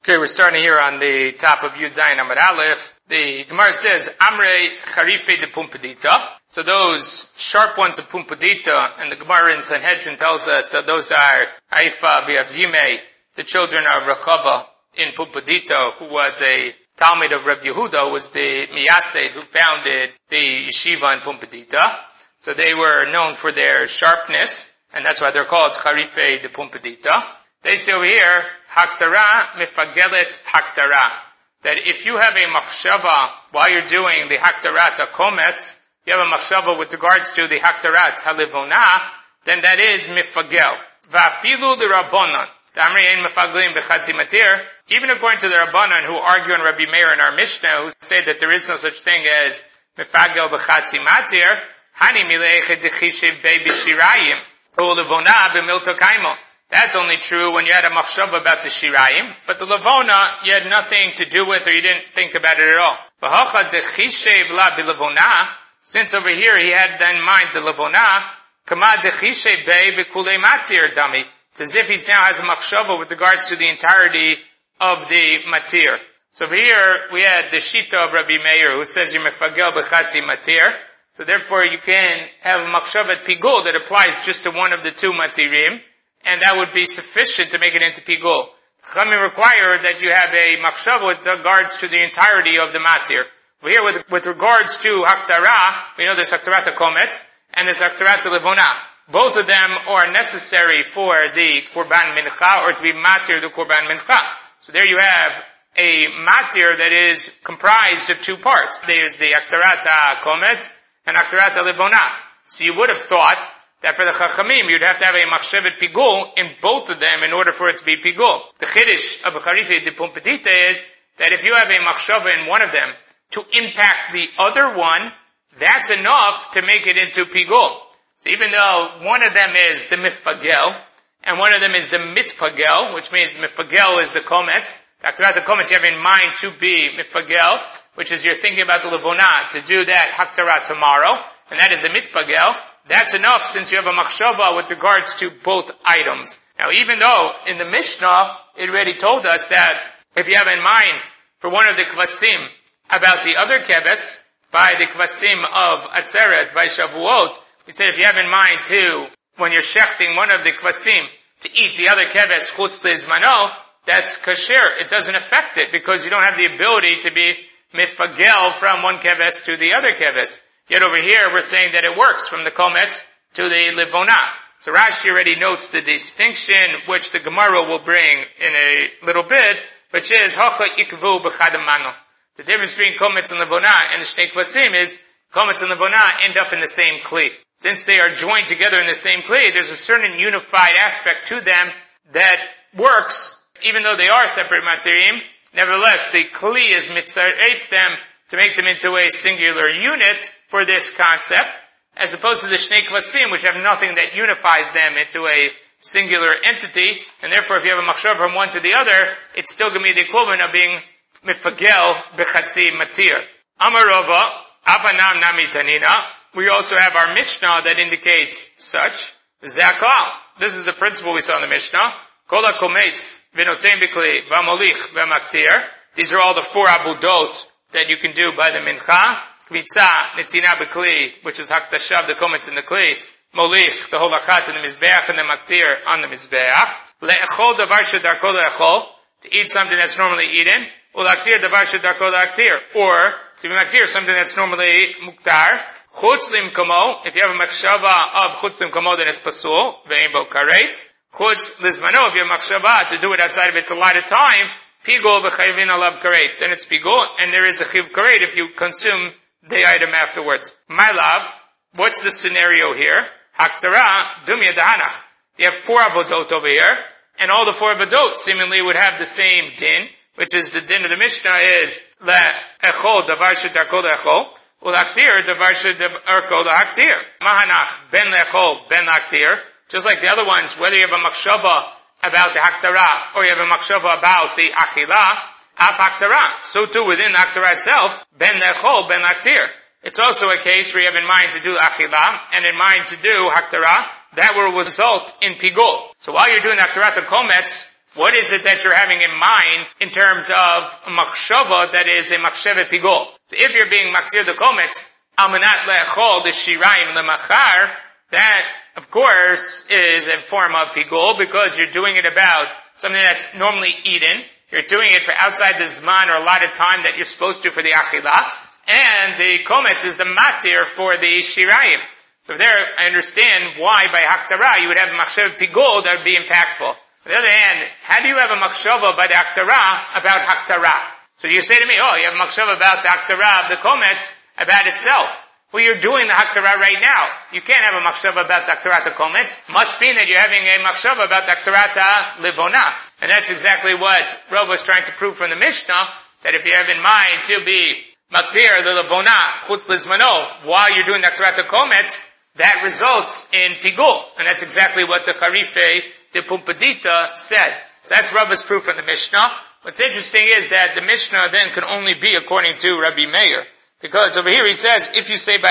Okay, we're starting here on the top of Yud Zayin Amud Aleph. The Gemara says, Amrei Charife de Pumpadita. So those sharp ones of Pumpadita, and the Gemara in Sanhedrin tells us that those are Haifa v'Avyime, the children of Rechava in Pumpadita, who was a Talmud of Reb Yehuda, was the Miyaseh who founded the yeshiva in Pumpadita. So they were known for their sharpness, and that's why they're called Charife de Pumpadita. They say over here, Haktara mifagelet haktara. That if you have a machshava while you're doing the haktarat hakometz, you have a machshava with regards to the haktarat halivona, then that is mifagel. Va'afilu the rabbanon. Damri ein mifaglim b'chatzi matir. Even according to the rabbanon who argue on Rabbi Meir in our Mishnah, who say that there is no such thing as mifagel b'chatzi matir, hani mileiche dechishev bei b'shirayim, u'levona b'milto kaimo. That's only true when you had a machshava about the shirayim, but the levona you had nothing to do with, or you didn't think about it at all. Since over here he had in mind the levona, it's as if he now has a machshava with regards to the entirety of the matir. So over here we had the shita of Rabbi Meir who says you mefagel b'chatzi matir. So therefore you can have a machshava pigul that applies just to one of the two matirim, and that would be sufficient to make it into pigul. Chachamim require that you have a machshava with regards to the entirety of the matir. Over here, with regards to haktara, we know there's haktarat hakometz and there's haktarat levona. Both of them are necessary for the korban mincha, or to be matir the korban mincha. So there you have a matir that is comprised of two parts. There's the haktarat hakometz and haktarat levona. So you would have thought that for the Chachamim, you'd have to have a machshavet pigul in both of them in order for it to be pigul. The chiddush of a Charife de Pumpadita is that if you have a machshava in one of them to impact the other one, that's enough to make it into pigul. So even though one of them is the mifpagel, and one of them is the mitpagel, which means the mifpagel is the kometz. After that, the kometz you have in mind to be mifpagel, which is you're thinking about the levona to do that haktarat tomorrow, and that is the mitpagel. That's enough since you have a machshava with regards to both items. Now even though in the Mishnah it already told us that if you have in mind for one of the kvasim about the other keves, by the kvasim of Atzeret, by Shavuot, we said if you have in mind too, when you're shechting one of the kvasim to eat the other keves chutz leizmano, that's kasher. It doesn't affect it because you don't have the ability to be mifagel from one keves to the other keves. Yet over here, we're saying that it works from the kometz to the levona. So Rashi already notes the distinction, which the Gemara will bring in a little bit, which is hacha ikvu b'chadamano. The difference between kometz and levona and the shnei kvasim is kometz and levona end up in the same kli. Since they are joined together in the same kli, there's a certain unified aspect to them that works, even though they are separate materiim. Nevertheless, the kli is mitzaref them to make them into a singular unit for this concept, as opposed to the shnei kvasim, which have nothing that unifies them into a singular entity, and therefore if you have a machshav from one to the other, it's still going to be the equivalent of being mifagel b'chatzi matir. Amarova, avanam nami tanina. We also have our Mishnah that indicates such. Zakal. This is the principle we saw in the Mishnah. Kol hakometz v'noten b'kli v'amolich v'maktir. These are all the four abudot that you can do by the mincha. Kmitza, netzina b'kli, which is haktashav, the kometz in the kli. Molich, the holachat in the mizbeach, and the maktir on the mizbeach. Le'echol davar shedarko le'echol, to eat something that's normally eaten. Ulaktir davar shedarko le'aktir, or to be maktir, something that's normally muktar. Chutz limkomo, if you have a machshava of chutz limkomo, then it's pasul, ve'im bo karet. Chutz lizmano, if you have machshava to do it outside of its allotted time, pigul v'chayvin alav karet, then it's pigul, and there is a chiv karet if you consume the item afterwards. My love, what's the scenario here? Haktara, dumya dahanach. You have four avodot over here, and all the four avodot seemingly would have the same din, which is the din of the Mishnah is le'echol davar shedarko le'echol, ulaktir davar shedarko le'aktir. Mahanach, ben le'echol, ben laktir. Just like the other ones, whether you have a machshava about the haktara, or you have a machshava about the achila, af haktara. So too within the haktara itself, ben lechol, ben laktir. It's also a case where you have in mind to do achila, and in mind to do haktara, that will result in pigul. So while you're doing haktarat kometz, What is it that you're having in mind in terms of a machshava that is a machshava pigol? So if you're being maktir the kometz, almanat le'echol the shirayim lemachar, that of course is a form of pigol because you're doing it about something that's normally eaten. You're doing it for outside the zman or a lot of time that you're supposed to for the achilah. And the kometz is the matir for the shirayim. So there I understand why by haktara you would have a machshava pigol that would be impactful. On the other hand, how do you have a machshava by the haktara about haktara? So you say to me, oh, you have a machshava about the haktara of the kometz about itself. Well, you're doing the haktara right now. You can't have a machshava about the haktara to kometz. Must mean that you're having a machshava about the haktara to livona. And that's exactly what Rav was trying to prove from the Mishnah, that if you have in mind to be maktir the livona chutz lizmano while you're doing the haktara to kometz, that results in pigul. And that's exactly what the Charifei de Pumpadita said. So that's Rav's proof from the Mishnah. What's interesting is that the Mishnah then can only be according to Rabbi Meir. Because over here he says, if you say by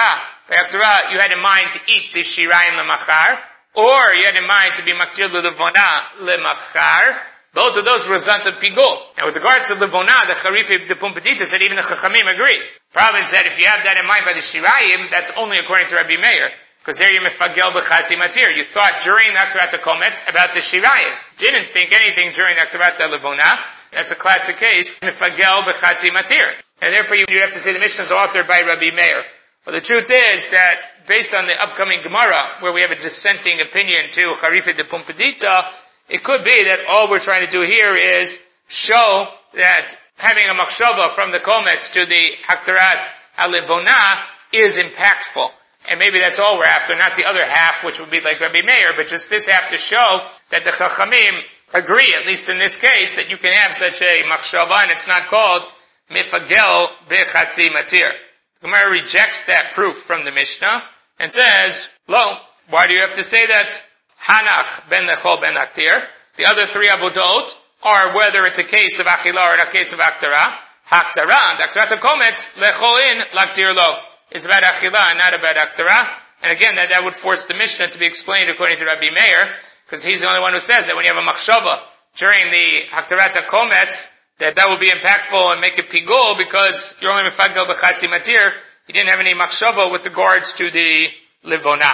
haktara you had in mind to eat the shirayim lemachar, or you had in mind to be maktir levona lemachar, both of those result of pigul. Now with regards to levona, the Charifei de Pumpadita said even the Chachamim agree. Problem is that if you have that in mind by the shirayim, that's only according to Rabbi Meir. Because there you're mefagel b'chatzi matir. You thought during the Aktarat HaKometz about the shirayim. Didn't think anything during the Aktarat HaLevona. That's a classic case, mefagel b'chatzi matir. And therefore you have to say the Mishnah is authored by Rabbi Meir. Well, the truth is that based on the upcoming Gemara, where we have a dissenting opinion to Charifei de Pumpadita, it could be that all we're trying to do here is show that having a machshava from the kometz to the Aktarat HaLevona is impactful. And maybe that's all we're after, not the other half, which would be like Rabbi Meir, but just this half to show that the Chachamim agree, at least in this case, that you can have such a machshava, and it's not called mifagel bechatzi matir. The Gemara rejects that proof from the Mishnah, and says, lo, why do you have to say that? Hanach ben lechol ben aktir. The other three abudot are whether it's a case of achilah or a case of aktara. Haktara, the aktarat kometz, lechol in, laktir lo. It's about achilah and not about aktara. And again, that would force the Mishnah to be explained according to Rabbi Meir, because he's the only one who says that when you have a machshava during the haktarat kometz, that will be impactful and make it pigul because you're only mefagel b'chatzi matir. You didn't have any machshava with regards to the livona.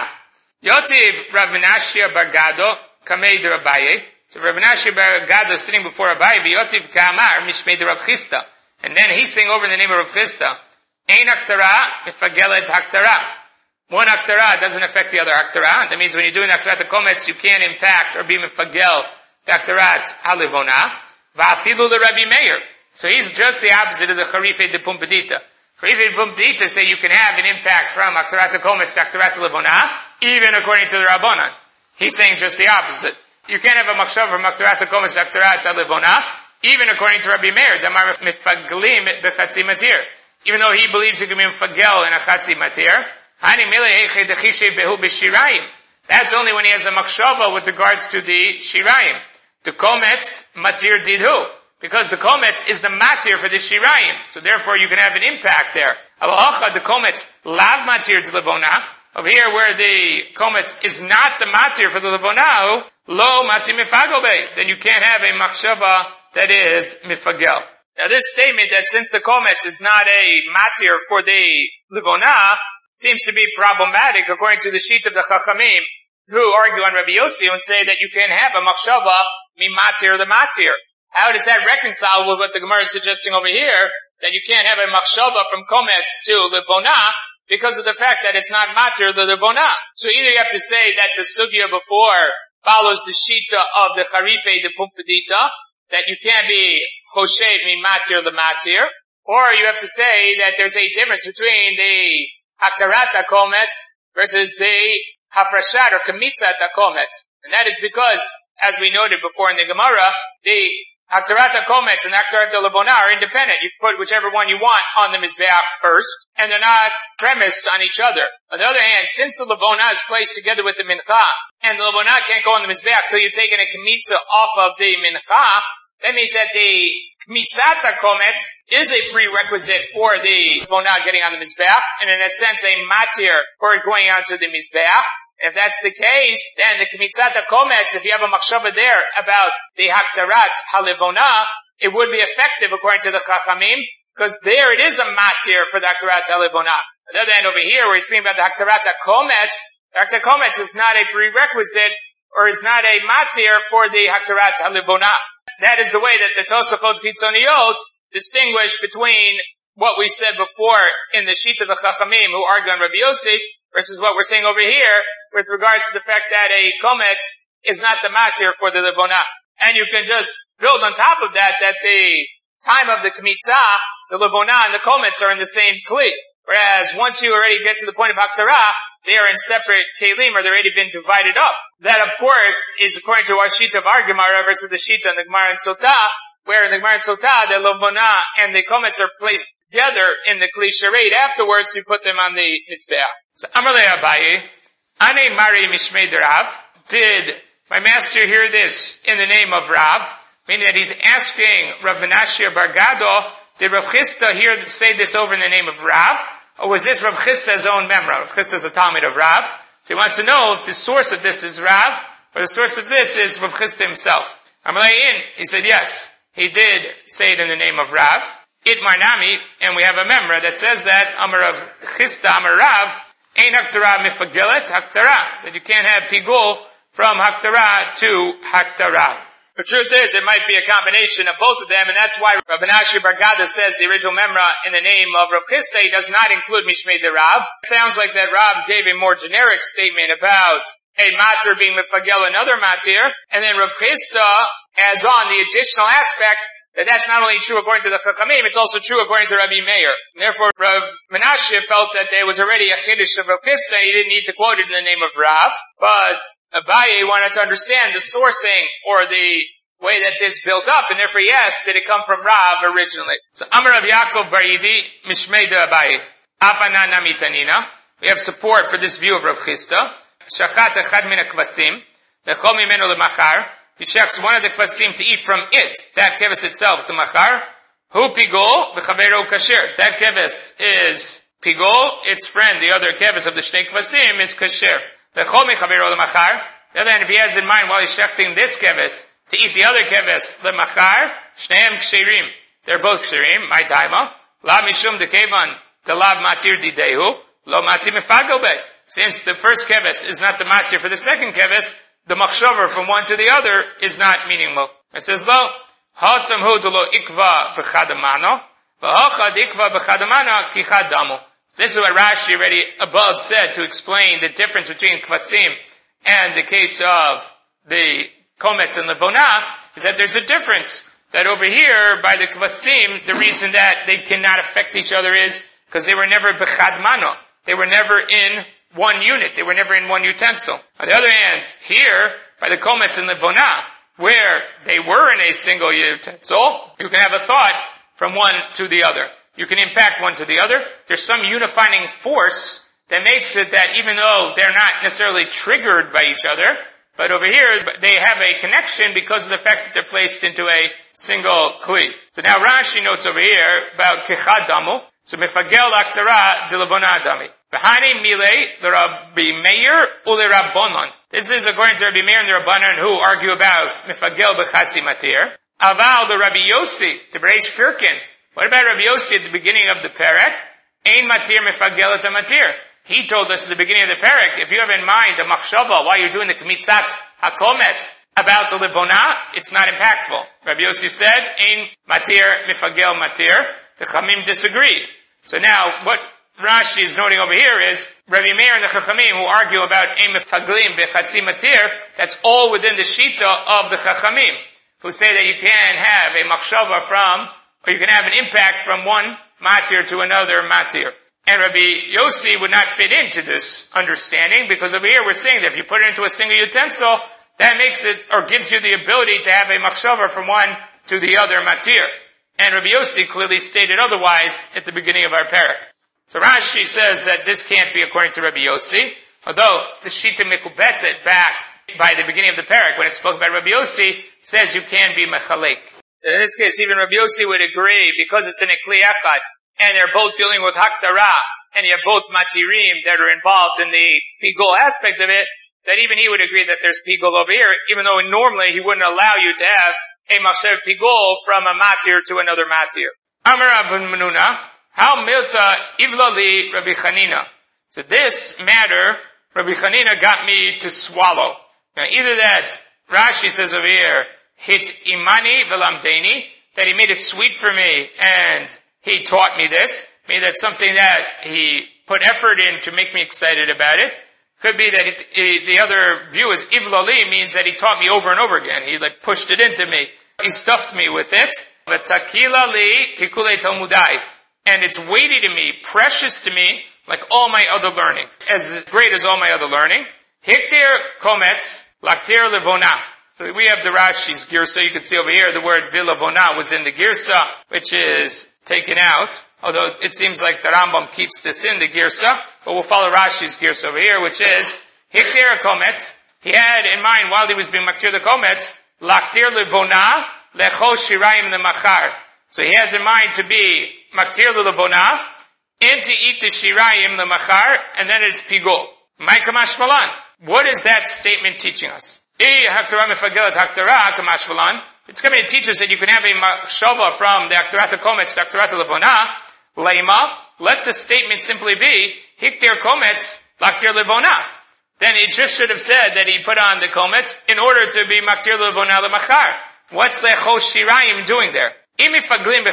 Yotiv Rav Menashe bar Gado kamei de Rabaye. So Rav Menashe bar Gado is sitting before Rabaye. Yotiv kamar mishmei de Rav Chisda. And then he's saying over the name of Rav Chisda. Ein haktara mifagelet haktara. One haktara doesn't affect the other haktara. That means when you're doing haktarat kometz, you can't impact or be mifagel the haktarat halivona. Va'afilu the Rabbi Meir. So he's just the opposite of the Charifei de Pumpadita. Charifei de Pumpadita say you can have an impact from haktarat kometz to haktarat halivona, even according to the Rabbanan. He's saying just the opposite. You can't have a machshav from haktarat kometz to haktarat halivona, even according to Rabbi Meir. Damar mifaglim bechatzi matir. Even though he believes you can be mfagel in a chatzi matir. That's only when he has a machshava with regards to the shirayim. The kometz matir didhu. Because the kometz is the matir for the shirayim. So therefore you can have an impact there. The kometz lav matir to levona. Over here where the kometz is not the matir for the levona, lo matzi mifagobe. Then you can't have a machshava that is mifagel. Now this statement that since the kometz is not a matir for the livona seems to be problematic according to the sheet of the Chachamim who argue on Rabbi Yossi and say that you can have a machshava mi matir the matir. How does that reconcile with what the Gemara is suggesting over here, that you can't have a machshava from kometz to livona because of the fact that it's not matir the livona? So either you have to say that the sugya before follows the shita of the Charifei de Pumpadita, that you can't be choshev mi matir the matir, or you have to say that there's a difference between the haktarat kometz versus the hafrashat or kamitzat kometz. And that is because, as we noted before in the Gemara, the haktarat kometz and haktarat levona are independent. You put whichever one you want on the mizbeach first, and they're not premised on each other. On the other hand, since the levona is placed together with the mincha, and the levona can't go on the mizbeach till you've taken a kmitza off of the mincha, that means that the mitzvah kometz is a prerequisite for the levona getting on the mizbeach, and in a sense a matir for it going on to the mizbeach. If that's the case, then the Kmitzat HaKometz, if you have a machshava there about the Haktarat HaLevona, it would be effective according to the Chachamim, because there it is a matir for the Haktarat HaLevona. On the other hand, over here, we're speaking about the Haktarat HaKometz. The Haktarat HaKometz is not a prerequisite, or is not a matir for the Haktarat HaLevona. That is the way that the Tosafot Kitzoniyot distinguish between what we said before in the Shita of the Chachamim who argue on Rabbi Yossi versus what we're saying over here with regards to the fact that a kometz is not the matir for the levona. And you can just build on top of that the time of the kmitzah, the levona and the kometz are in the same kli. Whereas once you already get to the point of haktarah, they are in separate kelim, or they've already been divided up. That of course is according to our Shita of our Gemara versus the Shita in the Gemara and Sotah, where in the Gemara and Sotah the levona and the kometz are placed together in the kli sharet. Afterwards we put them on the mizbeach. So Amarle Abaye, Ane Mari Mishmei Rav, did my master hear this in the name of Rav? Meaning that he's asking Rav Menashe Bar Gado, did Rav Chisda say this over in the name of Rav? Or was this Rav Chisda's own memra? Rav Chisda is a Talmud of Rav. So he wants to know if the source of this is Rav, or the source of this is Rav Chisda himself. Amarle, he said yes, he did say it in the name of Rav. Itmar Nami, and we have a memra that says that Amar Rav Chisda Amar Rav, Ein Haktarah Mifagilet Haktarah, that you can't have pigul from Haktarah to Haktarah. The truth is, it might be a combination of both of them, and that's why Rav Menashe Bar Gado says the original memra in the name of Rav Chisda, he does not include Mishmei de Rav. It sounds like that Rav gave a more generic statement about a matir being mifagel another matir, and then Rav Chisda adds on the additional aspect that that's not only true according to the Chachamim, it's also true according to Rabbi Meir. Therefore, Rav Menashe felt that there was already a chiddush of Rav Chisda, he didn't need to quote it in the name of Rav, but Abaye wanted to understand the sourcing, or the way that this built up, and therefore he asked, did it come from Rav originally? So, Amar Rav Yaakov Bar Yidi, Mishmei de Abaye, Afana Namitanina. We have support for this view of Rav Chisda. Shachat echad min hakvasim, lechol mimenu lemachar. He shechs one of the kvasim to eat from it, that keves itself, the machar. Hu pigol, v'chavero kasher. That keves is pigol, its friend, the other keves of the shnei kvasim, is kasher. Lechol michavero lemachar. The other hand, if he has in mind while he's shechting this keves, to eat the other keves, lemachar, shneim ksherim. They're both ksherim, my daima. La mishum dekevan, delav matir didehu, lo matir mefagel be. Since the first keves is not the matir for the second keves, the machshavar from one to the other is not meaningful. It says, lo, hatam hu de lo ikva b'chadamano, v'hachad ikva b'chadamano kichadamu. This is what Rashi already above said to explain the difference between kvasim and the case of the kometz and levona, is that there's a difference. That over here, by the kvasim, the reason that they cannot affect each other is because they were never b'chadmano. They were never in one unit. They were never in one utensil. On the other hand, here, by the kometz and levona, where they were in a single utensil, you can have a thought from one to the other. You can impact one to the other. There's some unifying force that makes it that even though they're not necessarily triggered by each other, but over here, they have a connection because of the fact that they're placed into a single kli. So now Rashi notes over here about kechad damu. So mefagel aktara de levona dami. V'hani mile the Rabbi Meir ule Rabbanon. This is according to Rabbi Meir and the Rabbanon who argue about mefagel b'chatzi matir. Aval the Rabbi Yossi to Breish Pirkin. What about Rabbi Yossi at the beginning of the perek? Ein matir mefagel et matir. He told us at the beginning of the perek, if you have in mind a machshava while you're doing the kmitzat hakometz about the levona, it's not impactful. Rabbi Yossi said, ein matir mefagel matir. The Chachamim disagreed. So now, what Rashi is noting over here is, Rabbi Meir and the Chachamim who argue about ein mefaglim b'chatzi matir, that's all within the shita of the Chachamim, who say that you can have a machshava from, or you can have an impact from one matir to another matir. And Rabbi Yossi would not fit into this understanding, because over here we're saying that if you put it into a single utensil, that makes it, or gives you the ability to have a machshava from one to the other matir. And Rabbi Yossi clearly stated otherwise at the beginning of our parak. So Rashi says that this can't be according to Rabbi Yossi, although the Shita Mekubetzet back by the beginning of the parak, when it spoke about Rabbi Yossi, says you can be mechalek. In this case, even Rabbi Yossi would agree, because it's in a kli echad, and they're both dealing with haktarah, and you have both matirim that are involved in the pigul aspect of it, that even he would agree that there's pigul over here, even though normally he wouldn't allow you to have a machshav pigul from a matir to another matir. Amar Rav Menuna, how milta ivlali Rabbi Chanina. So this matter, Rabbi Chanina got me to swallow. Now either that, Rashi says over here, hit imani velamdeni, that he made it sweet for me and he taught me this. Maybe that's something that he put effort in to make me excited about it. Could be that the other view is ivlali means that he taught me over and over again. He pushed it into me. He stuffed me with it. But takila li kikule talmudai. And it's weighty to me, precious to me, like all my other learning. As great as all my other learning. Hiktir kometz laktir levona. So we have the Rashi's girsa. You can see over here the word vilavona was in the girsa, which is taken out. Although it seems like the Rambam keeps this in the girsa, but we'll follow Rashi's girsa over here, which is hiktir kometz. He had in mind while he was being maktir the kometz, laktir levona lechol shirayim lemachar. So he has in mind to be maktir levona and to eat the shirayim lemachar, and then it's pigul. Ma'ika mashmalan. What is that statement teaching us? It's coming to teach us that you can have a machshava from the Aktarat HaKometz to Aktarat HaLevona. Leima, let the statement simply be, Hiktir Kometz, Laktir Levona. Then he just should have said that he put on the Kometz in order to be Maktir Levona Lemachar. What's Lechol Shirayim doing there? If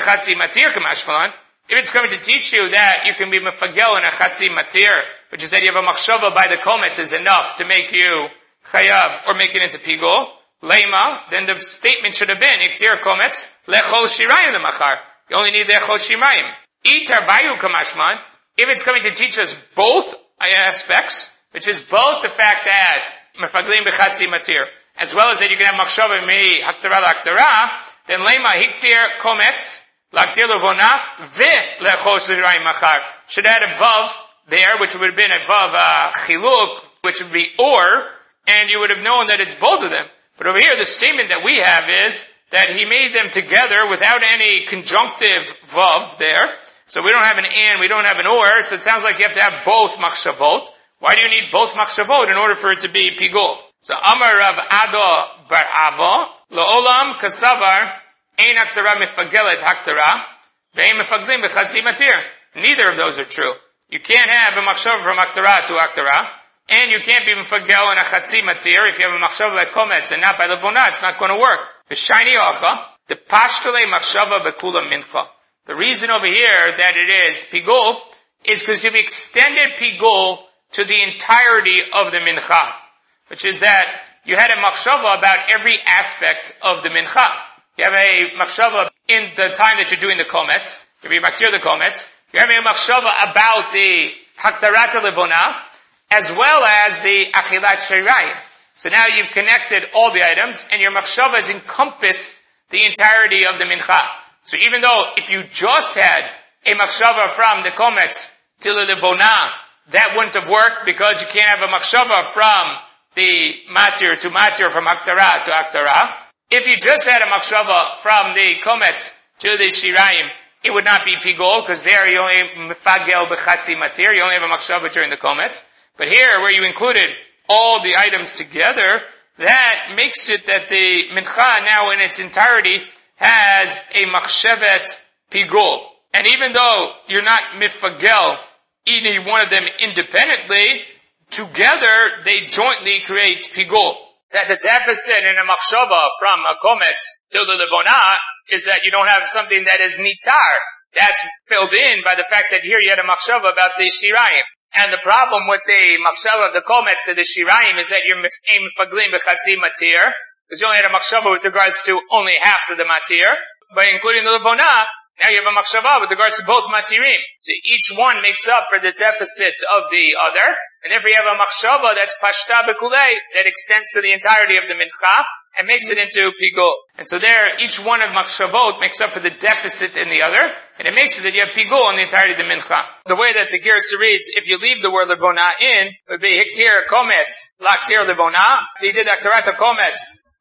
it's coming to teach you that you can be Mefagel in a Chatzi Matir, which is that you have a machshava by the Kometz is enough to make you chayav, or make it into pigul, leima, then the statement should have been, iktir kometz, lechol shirayim lemachar. You only need lechol shirayim. Itar bayu kamashman, if it's coming to teach us both aspects, which is both the fact that mefaglim bechatzi matir, as well as that you can have machshava mi haktara laktara, then leima hiktir kometz, laktir levona, ve lechol shirayim machar. Should add a vav there, which would have been a vav chiluk, which would be or, and you would have known that it's both of them. But over here, the statement that we have is that he made them together without any conjunctive vav there. So we don't have an and, we don't have an or, so it sounds like you have to have both machshavot. Why do you need both machshavot in order for it to be pigul? So Amar Rav Ado bar Avo, La'olam kasavar, ein haktara mefagelet haktara, ve'ein mefaglim b'chatzi matir. Neither of those are true. You can't have a machshav from haktara to haktara, and you can't be mefagel in a chatzi matir. If you have a machshava by kometz and not by levona, it's not going to work. The shiny ocha, the pashtale machshava bekula mincha. The reason over here that it is pigul is because you've extended pigul to the entirety of the mincha, which is that you had a machshava about every aspect of the mincha. You have a machshava in the time that you're doing the kometz. If you maktir the kometz, you're having a machshava about the haktarat levona, as well as the achilat shirayim. So now you've connected all the items, and your machshava has encompassed the entirety of the mincha. So even though if you just had a machshava from the kometz to the levona, that wouldn't have worked because you can't have a machshava from the matir to matir, from haktara to haktara. If you just had a machshava from the kometz to the shirayim, it would not be pigul, because there you only mefagel b'chatzi matir, you only have a machshava during the kometz. But here, where you included all the items together, that makes it that the mincha now in its entirety has a machshevet pigul. And even though you're not mifagel any one of them independently, together they jointly create pigul. That the deficit in a machshava from a kometz to the levona is that you don't have something that is nitar. That's filled in by the fact that here you had a machshava about the shirayim. And the problem with the machshava of the kometz to the shirayim is that you're mefaglim b'chatzi matir, because you only had a machshava with regards to only half of the matir. By including the levona, now you have a machshava with regards to both matirim. So each one makes up for the deficit of the other. And if you have a machshava that's pashta bekulei, that extends to the entirety of the mincha, and makes it into pigul. And so there, each one of machshavot makes up for the deficit in the other, and it makes it that you have pigul in the entirety of the mincha. The way that the Gersa reads, if you leave the word levona in, it would be hiktir kometz, laktir levona. He did aktarat kometz,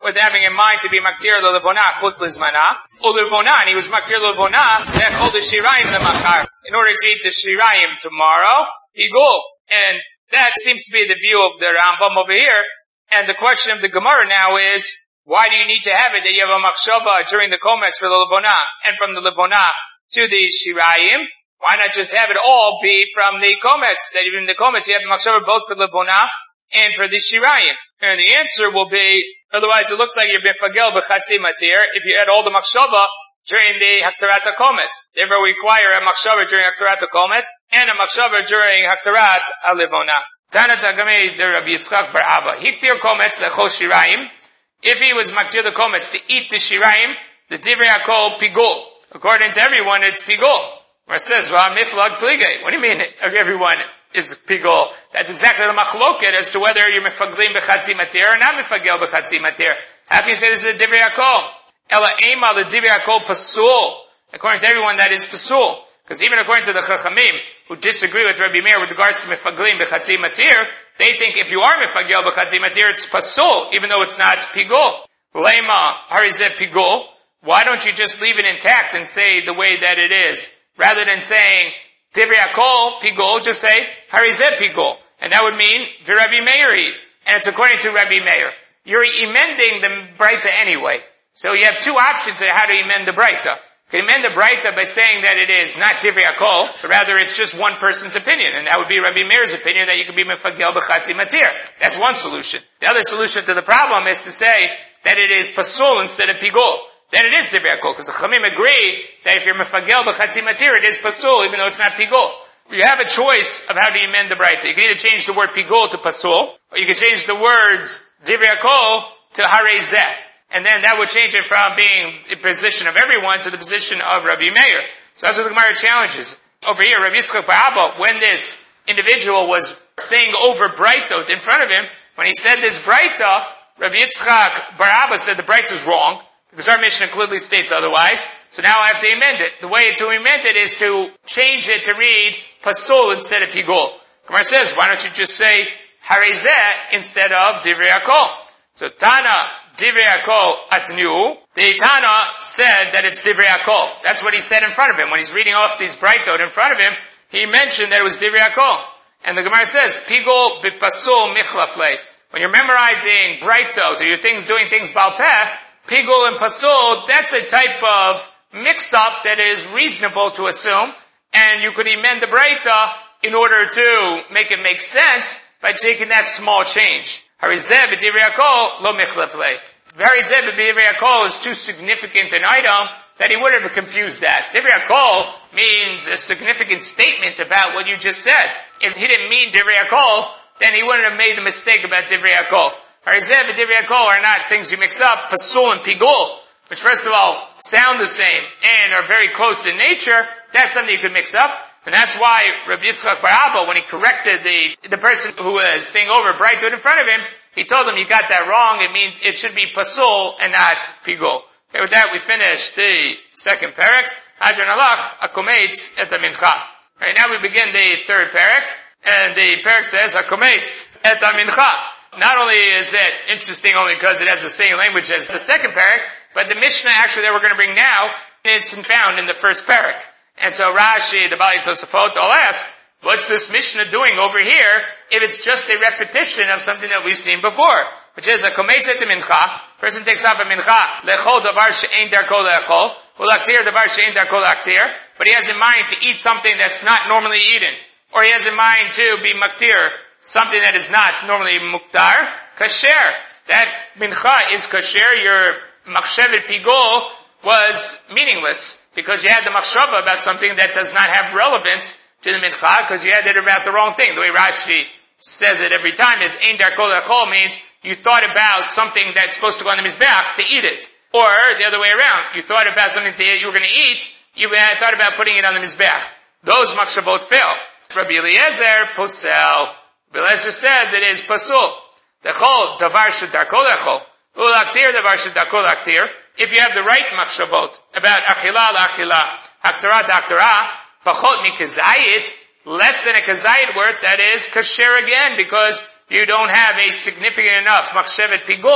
with having in mind to be maktir l'levona chutz lizmana, u'levona, and he was maktir l'levona, lechol the shirayim lemachar, in order to eat the shirayim tomorrow, pigul. And that seems to be the view of the Rambam over here. And the question of the Gemara now is, why do you need to have it that you have a machshava during the komets for the levona, and from the levona to the shirayim? Why not just have it all be from the komets, that even in the komets you have the machshava both for the levona and for the shirayim? And the answer will be, otherwise it looks like you're mefagel b'chatzi matir if you add all the machshava during the Haktarat HaKometz. Therefore we require a machshava during Haktarat HaKometz and a machshava during Haktarat HaLevona. Tana Tagamei de Rabbi Yitzchak bar Abba. Hiktir Kometz lechol shirayim. If he was maktir the Kometz to eat the shirayim, the Divrei HaKol pigul. According to everyone, it's pigul. Where it says, well, miflag pligay. What do you mean everyone is pigul? That's exactly the machloket as to whether you're mifaglim b'chatzi matir or not mifagel b'chatzi matir. How can you say this is a Divrei HaKol? Ela ema the Divrei HaKol pasul. According to everyone, that is pasul. Because even according to the Chachamim, who disagree with Rabbi Meir with regards to mifaglim b'chatzi matir, they think if you are mifagel b'chatzi matir, it's pasul, even though it's not pigul. Lema harizeh pigul. Why don't you just leave it intact and say the way that it is? Rather than saying, Divrei HaKol pigul, just say, harizeh pigul. And that would mean, v'Rabbi Meir eat. And it's according to Rabbi Meir. You're emending the Breita anyway. So you have two options of how to emend the Breita. You can amend the Breita by saying that it is not Divrei HaKol, but rather it's just one person's opinion, and that would be Rabbi Meir's opinion that you could be mefagel b'chatzi matir. That's one solution. The other solution to the problem is to say that it is pasul instead of pigul. Then it is Divrei HaKol, because the Chamim agree that if you're mefagel b'chatzi matir, it is pasul, even though it's not pigul. You have a choice of how to amend the Breita. You can either change the word pigul to pasul, or you can change the words Divrei HaKol to harezeh. And then that would change it from being the position of everyone to the position of Rabbi Meir. So that's what the Gemara challenges. Over here, Rabbi Yitzchak bar Abba, when this individual was saying over Breitot in front of him, when he said this Breita, Rabbi Yitzchak bar Abba said the Breita is wrong, because our Mishnah clearly states otherwise. So now I have to amend it. The way to amend it is to change it to read Pasul instead of Pigul. Gemara says, why don't you just say Harezeh instead of Divrei HaKol? So Tana, Divrei HaKol atnu. The Tana said that it's Divrei HaKol. That's what he said in front of him. When he's reading off these Breitot in front of him, he mentioned that it was Divrei HaKol. And the Gemara says, Pigul b'pasul michlaflei. When you're memorizing Breitot, or you're doing things balpeh, Pigul and pasul, that's a type of mix-up that is reasonable to assume, and you could amend the Breita in order to make it make sense by taking that small change. Harizeh b'divrei HaKol lo michlaflei. Harizeh b'divrei HaKol is too significant an item that he would have confused that. Divrei HaKol means a significant statement about what you just said. If he didn't mean Divrei HaKol, then he wouldn't have made a mistake about Divrei HaKol. Harizeh b'divrei HaKol are not things you mix up, pasul and pigul, which first of all sound the same and are very close in nature. That's something you could mix up. And that's why Rabbi Yitzchak bar Abba, when he corrected the person who was saying over Breitot in front of him, he told him, you got that wrong. It means it should be pasul and not pigul. Okay, with that we finish the second parak. Hadron alach akometz et mincha. Right, now we begin the third parak, and the parak says akometz et mincha. Not only is it interesting only because it has the same language as the second parak, but the Mishnah actually that we're going to bring now, it's found in the first parak. And so Rashi, the Bali Tosafot, all ask, what's this Mishnah doing over here if it's just a repetition of something that we've seen before? Which is a kometzet mincha, person takes off a mincha, lechol davar she'ein darko lechol, ulaktir davar she'ein darko laktir, but he has in mind to eat something that's not normally eaten. Or he has in mind to be maktir, something that is not normally muktar, kasher. That mincha is kasher, your machshevet pigul was meaningless, because you had the machshava about something that does not have relevance to the mincha, because you had it about the wrong thing. The way Rashi says it every time is, ein darko lechol means you thought about something that's supposed to go on the mizbeach to eat it. Or the other way around, you thought about something you were going to eat, you thought about putting it on the mizbeach. Those machshavot fail. Rabbi Eliezer posel. Rabbi Eliezer says it is pasul. Lechol davar shedarko lechol. Ulaktir davar shedarko laktir. If you have the right machshavot about achila la'achila, haktara ta'aktara, pachot mikazayit, less than a kazayit word, that is kasher again, because you don't have a significant enough machshevet pigul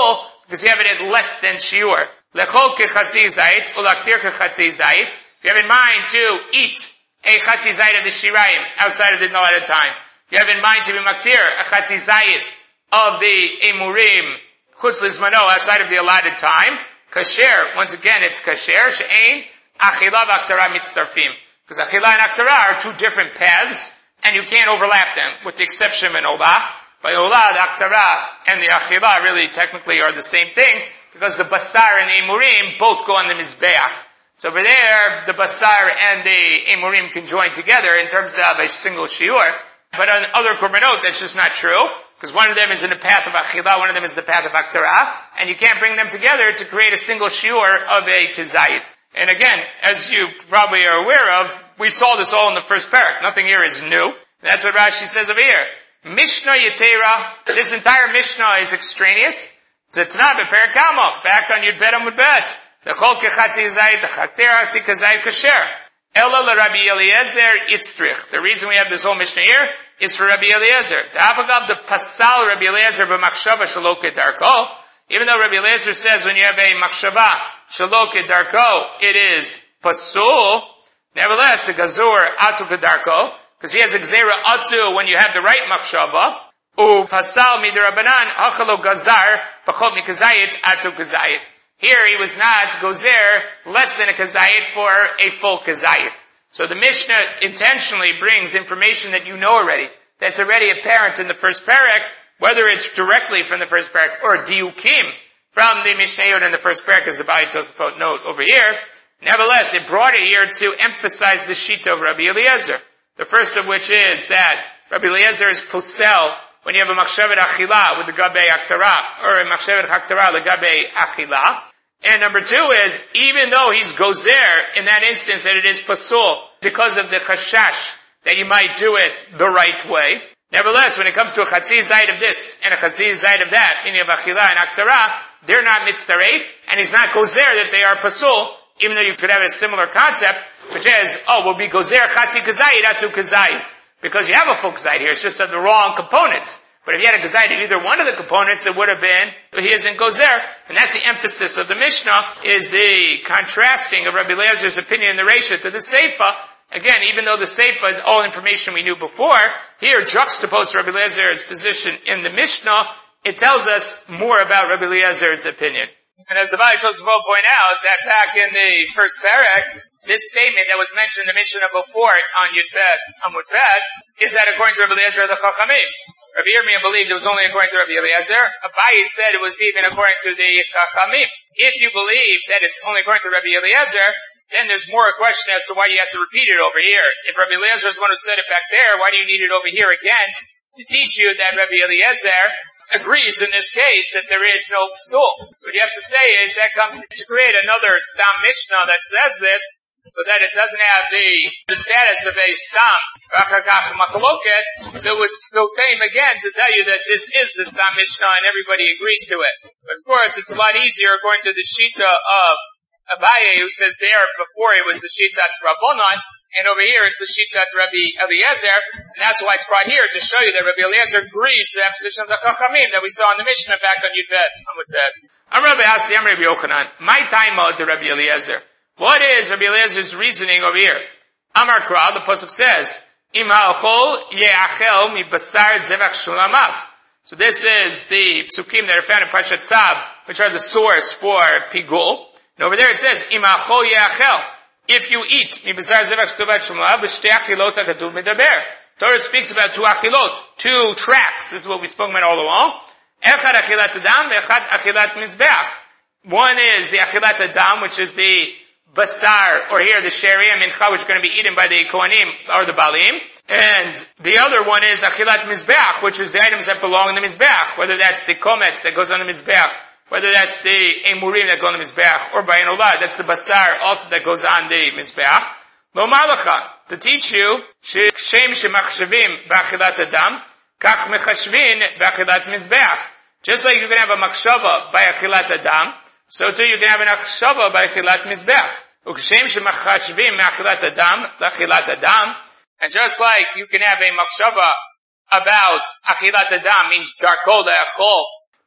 because you have it at less than shiur. Lechol kechatzi zayit, ulaktir kechatzi zayit. If you have in mind to eat a chatzi zayit of the shirayim outside of the allotted time, if you have in mind to be maktir a chatzi zayit of the emurim chutz lizmano outside of the allotted time, kasher, once again it's kasher, she'ein achila v'aktara mitztarfim. Because achila and aktara are two different paths, and you can't overlap them, with the exception of an olah. By olah, the aktara and the achila really technically are the same thing, because the basar and the emurim both go on the mizbeach. So over there, the basar and the emurim can join together in terms of a single shiur. But on other korbanot, that's just not true, because one of them is in the path of achila, one of them is the path of aktara, and you can't bring them together to create a single shiur of a kizayit. And again, as you probably are aware of, we saw this all in the first parak. Nothing here is new. That's what Rashi says over here. Mishnah Yetera, this entire Mishnah is extraneous. Zetna bePerak Kamo, back on Yud Bet Amud Bet. The Chol Kechatzi Zayit, the Chakter Hatzi Kazayit Kasher. Ela Rabbi Eliezer Itzrich. The reason we have this whole Mishnah here is for Rabbi Eliezer. Ta'afagav the Pasal Rabbi Eliezer b'machshava shelo kedarko. Even though Rabbi Eliezer says when you have a machshava shelo kedarko, it is pasul. Nevertheless, the Gazur atu kedarko, because he has a gzeira atu when you have the right machshava. U pasal midirabanan achalo gazar pachot mikazayit atu kazayit. Here he was not gozer less than a kazayit for a full kazayit. So the Mishnah intentionally brings information that you know already, that's already apparent in the first parak, whether it's directly from the first parak or diukim from the Mishnayot in the first parak, as the Bali Tosafot note over here. Nevertheless, it brought it here to emphasize the shita of Rabbi Eliezer. The first of which is that Rabbi Eliezer is posel when you have a machshavet achila with the gabe aktara, or a machshavet aktara the gabe achila. And number two is, even though he's gozer in that instance that it is pasul because of the chashash that you might do it the right way, nevertheless, when it comes to a chatzi zayit of this and a chatzi zayit of that, meaning of achila and aktara, they're not mitzdaref, and he's not gozer that they are pasul, even though you could have a similar concept, which is, we'll be gozer chatzi kazayit atu kazayit. Because you have a full kazayit here, it's just of the wrong components. But if you had a kazayit of either one of the components, it would have been, he isn't gozer. And that's the emphasis of the Mishnah, is the contrasting of Rabbi Eliezer's opinion in the Reisha to the Seifa. Again, even though the Seifa is all information we knew before, here juxtaposed Rabbi Eliezer's position in the Mishnah, it tells us more about Rabbi Eliezer's opinion. And as the Bali Tosafot point out, that back in the first parak, this statement that was mentioned in the Mishnah before on Yud Bet Amud Bet is that according to Rabbi Eliezer the Chachamim. Rabbi Yirmiyah believed it was only according to Rabbi Eliezer. Abaye said it was even according to the Chachamim. If you believe that it's only according to Rabbi Eliezer, then there's more a question as to why you have to repeat it over here. If Rabbi Eliezer is the one who said it back there, why do you need it over here again to teach you that Rabbi Eliezer agrees in this case that there is no psul? What you have to say is that comes to create another Stam Mishnah that says this, so that it doesn't have the status of a Stam Machaloket, so it was so tame again to tell you that this is the Stam Mishnah and everybody agrees to it. But of course, it's a lot easier according to the Shita of Abaye, who says there before it was the Shita Rabbanon, and over here it's the Shita Rabbi Eliezer, and that's why it's brought here to show you that Rabbi Eliezer agrees to the position of the Chachamim that we saw in the Mishnah back on Yud Bet Amud Bet. I'm Rabbi Asi, I'm Rabbi Yochanan. My time out to Rabbi Eliezer. What is Rabbi Eliezer's reasoning over here? Amar Kra, the pasuk says, Im ha'achol ye'achel mi basar zevach shulamav. So this is the psukim that are found in Parashat Tzav, which are the source for pigul. And over there it says, Im ha'achol ye'achel. If you eat mi basar zevach shulamav, b'shtei achilot ha'katuv medaber. Torah speaks about two achilot, two tracks. This is what we spoke about all along. Echad achilat adam, ve'echad achilat mizbeach. One is the achilat adam, which is the basar, or here the sheria mincha, which is going to be eaten by the kohanim or the balim. And the other one is achilat mizbeach, which is the items that belong in the mizbeach, whether that's the kometz that goes on the mizbeach, whether that's the emurim that go on the mizbeach, or by an olah, that's the basar also that goes on the mizbeach. Lo malacha, to teach you, shem shemachshavim b'achilat adam, kach mechashvin b'achilat mizbeach. Just like you can have a machshava by achilat adam, so too you can have an achshava by achilat mizbeach. Ukshem shemachashvim b'achilat adam, l'achilat adam. And just like you can have a machshava about achilat adam, means darko le'achol,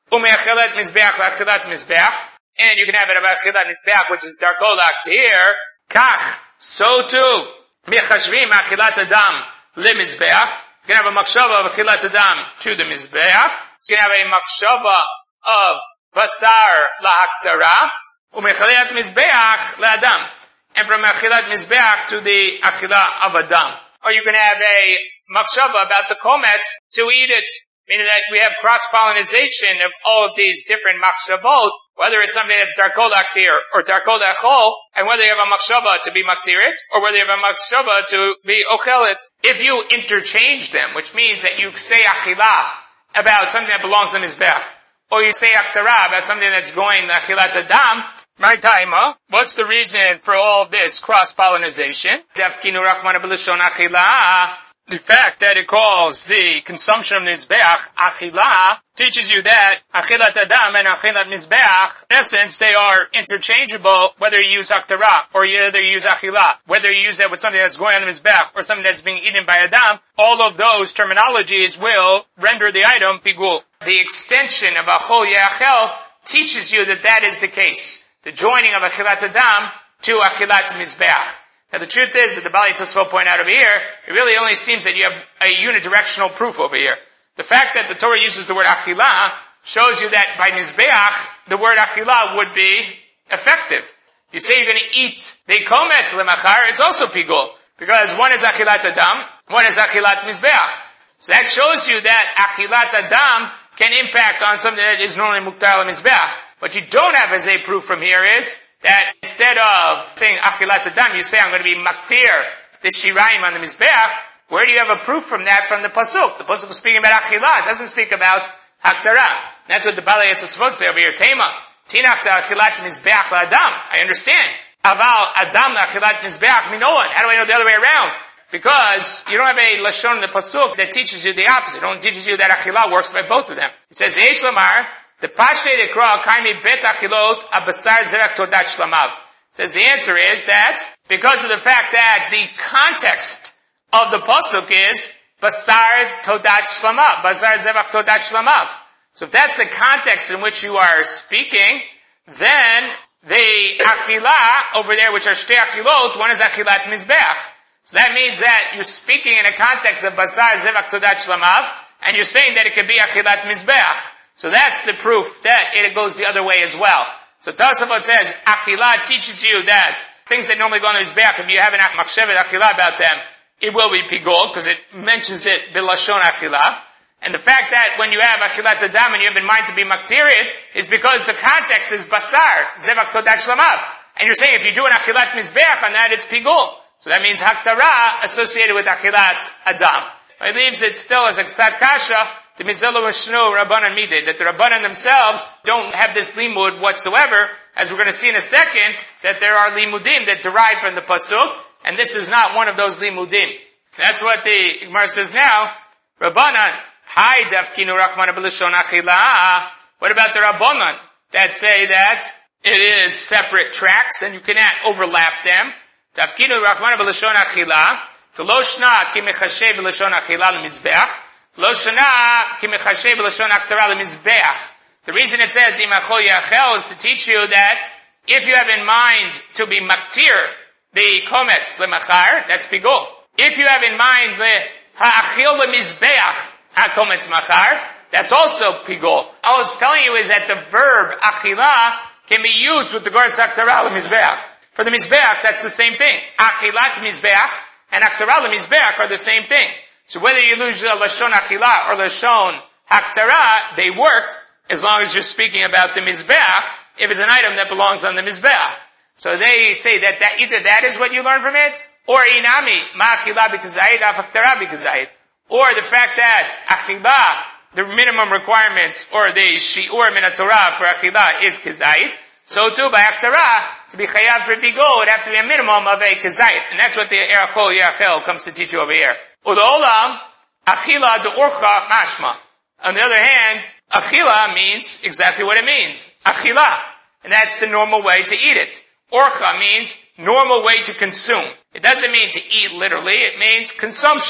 U'me'achilat mizbeach la'achilat mizbeach. And you can have it about achilat mizbeach, which is darko la'aktir. Kach. So too. Mechashvim achilat adam limizbeach. You can have a makshava of achilat adam to the mizbeach. You can have a makshava of basar lahaktara. U'me'achilat mizbeach la'adam. And from achilat mizbeach to the achilah of adam. Or you can have a makshava about the komets to eat it. Meaning that we have cross-pollination of all of these different makshavot, whether it's something that's darko laktir or darko lachol, and whether you have a makshava to be maktirit, or whether you have a makshava to be ochelit. If you interchange them, which means that you say achilah about something that belongs to mizbech, or you say aktara about something that's going to achilat adam, my taima, what's the reason for all of this cross-pollination? Davkinu rachmana b'lishon achilah. The fact that it calls the consumption of mizbeach achilah teaches you that achilat adam and achilat mizbeach, in essence, they are interchangeable whether you use aktara or whether you use achilah. Whether you use that with something that's going on the mizbeach or something that's being eaten by adam, all of those terminologies will render the item pigul. The extension of achol ye'achel teaches you that that is the case. The joining of achilat adam to achilat mizbeach. Now the truth is that the Bali Tosfot point out over here, it really only seems that you have a unidirectional proof over here. The fact that the Torah uses the word achilah shows you that by mizbeach, the word achilah would be effective. You say you're going to eat the komets lemachar, it's also pigul. Because one is achilat adam, one is achilat mizbeach. So that shows you that achilat adam can impact on something that is normally muktar lemizbeach. What you don't have as a proof from here is that instead of saying achilat adam, you say I'm going to be maktir the shirayim on the mizbeach. Where do you have a proof from that from the pasuk? The pasuk is speaking about achilat, it doesn't speak about haktara. That's what the Balei Tosfot say over here. Tema tinach achilat mizbeach la'adam. I understand. Aval adam achilat mizbeach minoan. How do I know the other way around? Because you don't have a lashon in the pasuk that teaches you the opposite. It only teaches you that achilah works by both of them. It says v'yesh lamar. The Pashtei Dekra Kaimi Bet Achilot Abasar Zerak Todat Shlamav. Says the answer is that because of the fact that the context of the pasuk is Basar Todat Shlamav, Basar Zevach Todat Shlamav. So if that's the context in which you are speaking, then the Achilah over there, which are Shtei Achilot, one is Achilat Mizbeach. So that means that you're speaking in a context of Basar Zevach Todat Shlamav, and you're saying that it could be Achilat Mizbeach. So that's the proof that it goes the other way as well. So Tosafot says, Achilah teaches you that things that normally go on the Mizbeach, if you have an machshevet Achilah about them, it will be pigol, because it mentions it bilashon Achilah. And the fact that when you have Achilat Adam and you have in mind to be maktirid, is because the context is Basar, Zevach Todat Shlamav. And you're saying if you do an Achilat Mizbeach on that, it's pigol. So that means Haktara associated with Achilat Adam. It leaves it still as a Ksat Kasha, the Mizelo Shnu Rabbanan Mideh, that the Rabbanan themselves don't have this limud whatsoever, as we're going to see in a second, that there are limudim that derive from the pasuk, and this is not one of those limudim. That's what the Gemara says now. Rabbanan, Hai Davkinu Rachmana B'Lishon Achilah. What about the Rabbanan that say that it is separate tracks and you cannot overlap them? Davkinu Rachmana B'Lishon Achilah. To lo shna ki mechashev b'lashon achilah l'mizbeach. Lo shana ki mechashev b'lashon aktara l'mizbeach. The reason it says imachol yachel is to teach you that if you have in mind to be maktir the komets lemachar, that's pigol. If you have in mind the ha'achil l'mizbeach ha'komets machar, that's also pigol. All it's telling you is that the verb achilah can be used with regards to aktara l'mizbeach. For the mizbeach, that's the same thing. Achilat mizbeach and aktara l'mizbeach are the same thing. So whether you use lashon achilah or lashon haktara, they work as long as you're speaking about the mizbeach, if it's an item that belongs on the mizbeach. So they say that either that is what you learn from it, or inami, ma achilah b'kazayit, af haktara b'kazayit. Or the fact that achilah, the minimum requirements, or the shi'ur min Torah for achilah is kazayit. So too, by Aktara, to be chayav for Bigol, it would have to be a minimum of a kazayit. And that's what the Erachol Yachel comes to teach you over here. U'olam, Achila de Orcha Mashma. On the other hand, Achila means exactly what it means. Achila. And that's the normal way to eat it. Orcha means normal way to consume. It doesn't mean to eat literally, it means consumption.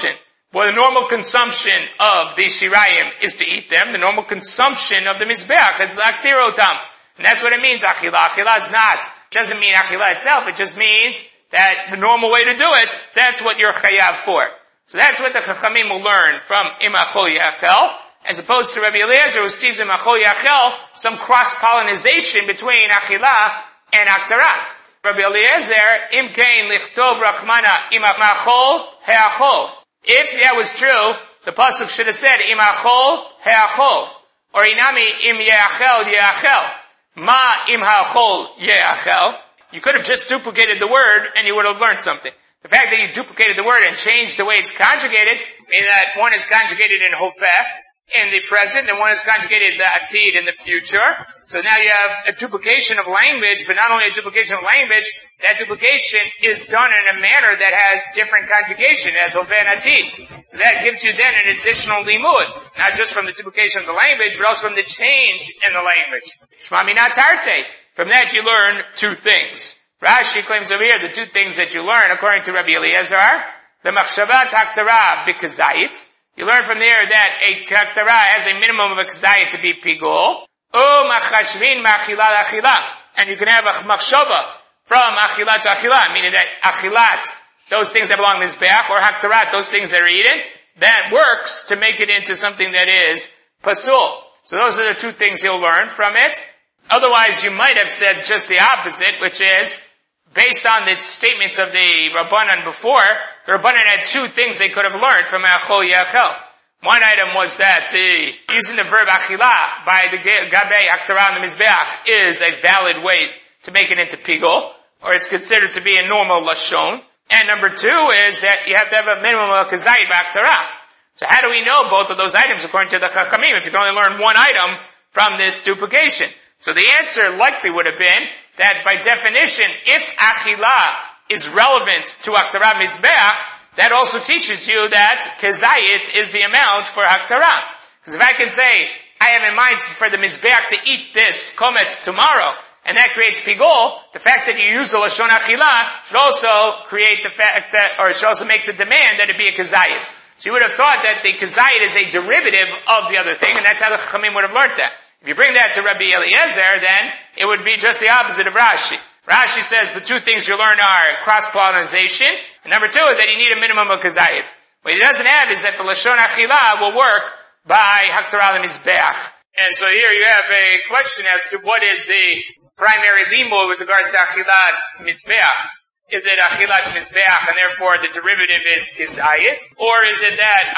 Well, the normal consumption of the shirayim is to eat them. The normal consumption of the mizbeach is laktirotam. And that's what it means, achila. Achila is not. It doesn't mean achila itself. It just means that the normal way to do it, that's what you're chayav for. So that's what the chachamim will learn from imachol yachel, as opposed to Rabbi Eliezer who sees imachol yachel some cross-pollinization between achila and aktara. Rabbi Eliezer, im kein lichtov rachmana imachol heachol. If that was true, the pasuk should have said imachol heachol, or inami im yeachel yeachel. Ma im ha'achol yeachel. You could have just duplicated the word and you would have learned something. The fact that you duplicated the word and changed the way it's conjugated, meaning that one is conjugated in hofeh, in the present, and one is conjugated in the atid, in the future. So now you have a duplication of language, but not only a duplication of language, that duplication is done in a manner that has different conjugation, as hofeh and atid. So that gives you then an additional limud, not just from the duplication of the language, but also from the change in the language. Shma minat tarte. From that you learn two things. Rashi claims over here the two things that you learn, according to Rabbi Eliezer, the machshavat haktara b'kazayit. You learn from there that a haktara has a minimum of a kazayit to be pigul. Machashvin ma'achila l'achila. And you can have a machshava from achila to achila, meaning that achilat, those things that belong to mizbeach, or haktarat, those things that are eaten, that works to make it into something that is pasul. So those are the two things you'll learn from it. Otherwise, you might have said just the opposite, which is, based on the statements of the Rabbanan before, the Rabbanan had two things they could have learned from Achol Yachel. One item was that using the verb achila by the Gabei Haktara on the Mizbeach is a valid way to make it into pigul, or it's considered to be a normal lashon. And number two is that you have to have a minimum of kazayit b'Haktara. So how do we know both of those items according to the Chachamim if you can only learn one item from this duplication? So the answer likely would have been that by definition, if achila is relevant to Haktara Mizbeach, that also teaches you that kazayit is the amount for Haktara. Because if I can say, I have in mind for the Mizbeach to eat this kometz tomorrow, and that creates pigul, the fact that you use the Lashon Achila should also create the fact that, or should also make the demand that it be a kazayit. So you would have thought that the kazayit is a derivative of the other thing, and that's how the Chachamim would have learned that. If you bring that to Rabbi Eliezer, then it would be just the opposite of Rashi. Rashi says the two things you learn are cross-pollinization, and number two is that you need a minimum of kazayit. What he doesn't have is that the Lashon Achila will work by Haktara Mizbeach. And so here you have a question as to what is the primary limud with regards to Achilat Mizbeach. Is it Achilat Mizbeach and therefore the derivative is Kizayit? Or is it that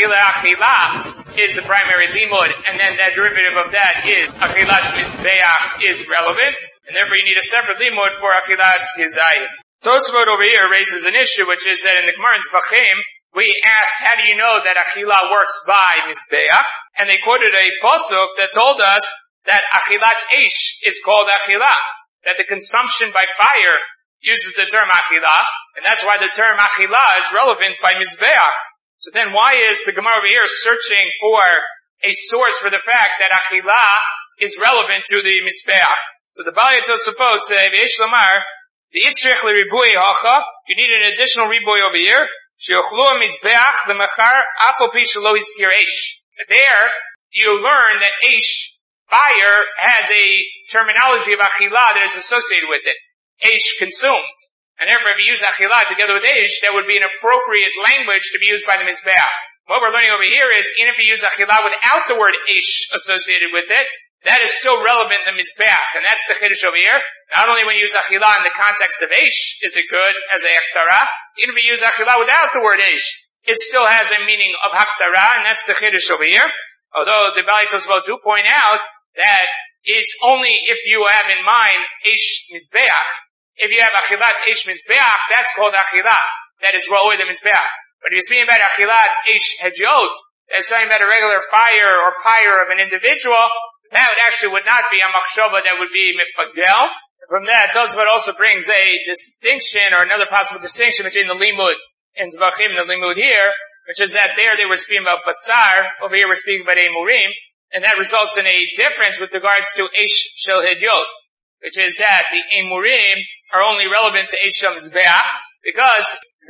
Achila is the primary limud and then that derivative of that is Achilat Mizbeach is relevant and therefore you need a separate limud for Achilat Kizayit. Tosfot over here raises an issue which is that in the Gemara in Zvachim we asked how do you know that Achila works by Mizbeach? And they quoted a pasuk that told us that Achilat Eish is called Achila, that the consumption by fire uses the term Achila, and that's why the term Achila is relevant by Mizbeach. So then why is the Gemara over here searching for a source for the fact that Achila is relevant to the Mizbeach? So the Balei Tosafot say, V'yesh lamar, the Yitzrich l'ribui hacha, you need an additional ribui over here, she'ochlu Mizbeach l'machar afal pi shelo hiskir eish. There, you learn that eish, fire, has a terminology of Achila that is associated with it. Eish consumes. And therefore, if you use Achila together with Eish, that would be an appropriate language to be used by the Mizbeach. What we're learning over here is, even if you use Achila without the word Eish associated with it, that is still relevant in the Mizbeach. And that's the Chiddush over here. Not only when you use Achila in the context of Eish, is it good as a Haktara, even if you use Achila without the word Eish, it still has a meaning of Haktara, and that's the Chiddush over here. Although the Balei Tosafot do point out that it's only if you have in mind Eish Mizbeach. If you have Achilat Eish Mizbeach, that's called Achila. That is Ra'oi the Mizbeach. But if you're speaking about Achilat Eish Hedyot, that's talking about a regular fire or pyre of an individual, that would not be a Machshava, that would be Mifagel. From that, Tosafot also brings a distinction, or another possible distinction between the Limud in Zvachim and the Limud here, which is that there they were speaking about Basar, over here we're speaking about Emurim, and that results in a difference with regards to Eish Shel Hedyot, which is that the Emurim are only relevant to Eish Shel Mizbeach, because